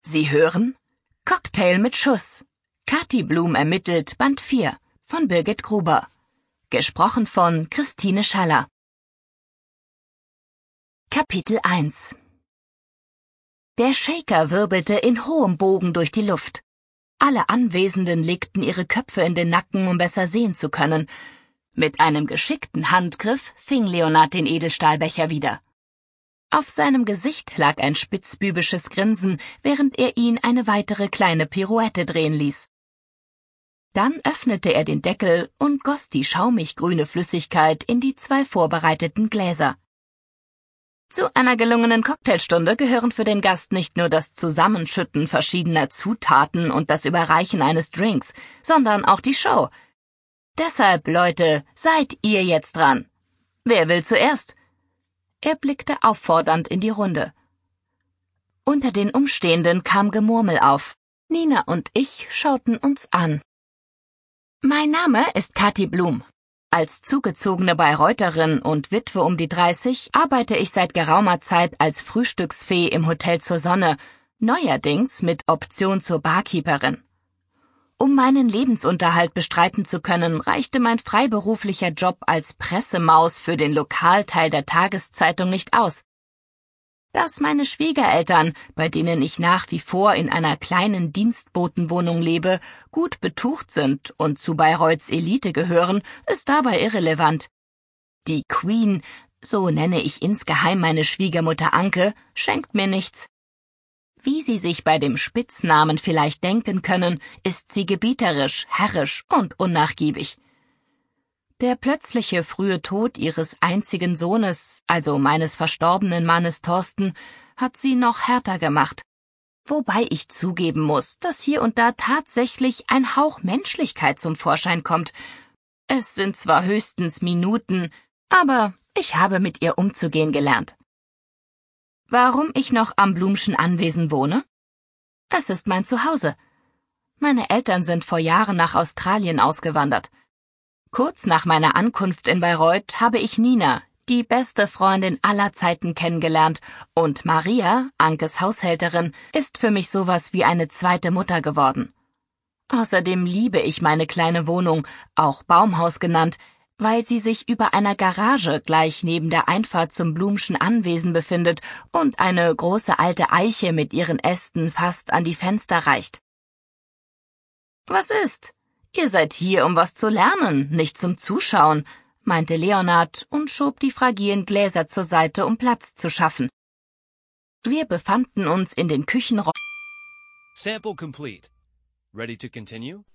Sie hören Cocktail mit Schuss. Kathi Blum ermittelt, Band 4 von Birgit Gruber. Gesprochen von Christine Schaller. Kapitel 1. Der Shaker wirbelte in hohem Bogen durch die Luft. Alle Anwesenden legten ihre Köpfe in den Nacken, um besser sehen zu können. Mit einem geschickten Handgriff fing Leonard den Edelstahlbecher wieder. Auf seinem Gesicht lag ein spitzbübisches Grinsen, während er ihn eine weitere kleine Pirouette drehen ließ. Dann öffnete er den Deckel und goss die schaumig grüne Flüssigkeit in die 2 vorbereiteten Gläser. Zu einer gelungenen Cocktailstunde gehören für den Gast nicht nur das Zusammenschütten verschiedener Zutaten und das Überreichen eines Drinks, sondern auch die Show. Deshalb, Leute, seid ihr jetzt dran. Wer will zuerst? Er blickte auffordernd in die Runde. Unter den Umstehenden kam Gemurmel auf. Nina und ich schauten uns an. Mein Name ist Kathi Blum. Als zugezogene Bayreutherin und Witwe um die 30 arbeite ich seit geraumer Zeit als Frühstücksfee im Hotel zur Sonne, neuerdings mit Option zur Barkeeperin. Um meinen Lebensunterhalt bestreiten zu können, reichte mein freiberuflicher Job als Pressemaus für den Lokalteil der Tageszeitung nicht aus. Dass meine Schwiegereltern, bei denen ich nach wie vor in einer kleinen Dienstbotenwohnung lebe, gut betucht sind und zu Bayreuths Elite gehören, ist dabei irrelevant. Die Queen, so nenne ich insgeheim meine Schwiegermutter Anke, schenkt mir nichts. Wie Sie sich bei dem Spitznamen vielleicht denken können, ist sie gebieterisch, herrisch und unnachgiebig. Der plötzliche frühe Tod ihres einzigen Sohnes, also meines verstorbenen Mannes Thorsten, hat sie noch härter gemacht. Wobei ich zugeben muss, dass hier und da tatsächlich ein Hauch Menschlichkeit zum Vorschein kommt. Es sind zwar höchstens Minuten, aber ich habe mit ihr umzugehen gelernt. Warum ich noch am Blumschen Anwesen wohne? Es ist mein Zuhause. Meine Eltern sind vor Jahren nach Australien ausgewandert. Kurz nach meiner Ankunft in Bayreuth habe ich Nina, die beste Freundin aller Zeiten, kennengelernt, und Maria, Ankes Haushälterin, ist für mich sowas wie eine zweite Mutter geworden. Außerdem liebe ich meine kleine Wohnung, auch Baumhaus genannt, weil sie sich über einer Garage gleich neben der Einfahrt zum Blumschen Anwesen befindet und eine große alte Eiche mit ihren Ästen fast an die Fenster reicht. Was ist? Ihr seid hier, um was zu lernen, nicht zum Zuschauen, meinte Leonard und schob die fragilen Gläser zur Seite, um Platz zu schaffen. Wir befanden uns in den Küchenräumen. Sample complete. Ready to continue?